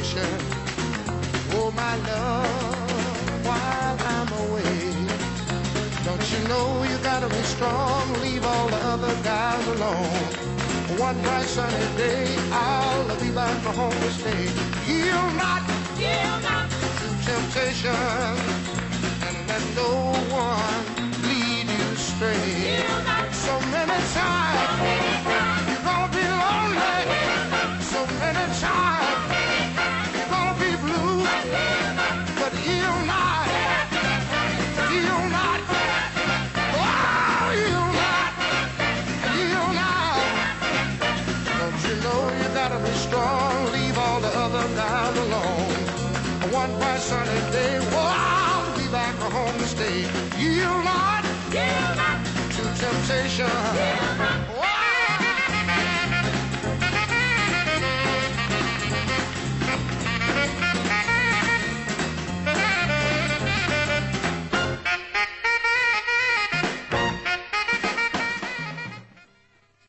temptation. Oh, my love, while I'm away. Don't you know you gotta be strong, leave all the other guys alone. One bright sunny day, I'll be back for home to stay. Yield not to temptation, and let no one lead you astray. So many times you're gonna be lonely. So many times you're gonna be blue. But yield not, yield not, oh, yield not, yield not. Don't you know you gotta be strong, leave all the other guys alone. One bright sunny day, oh, I'll be back home to stay. Yield not, yield not.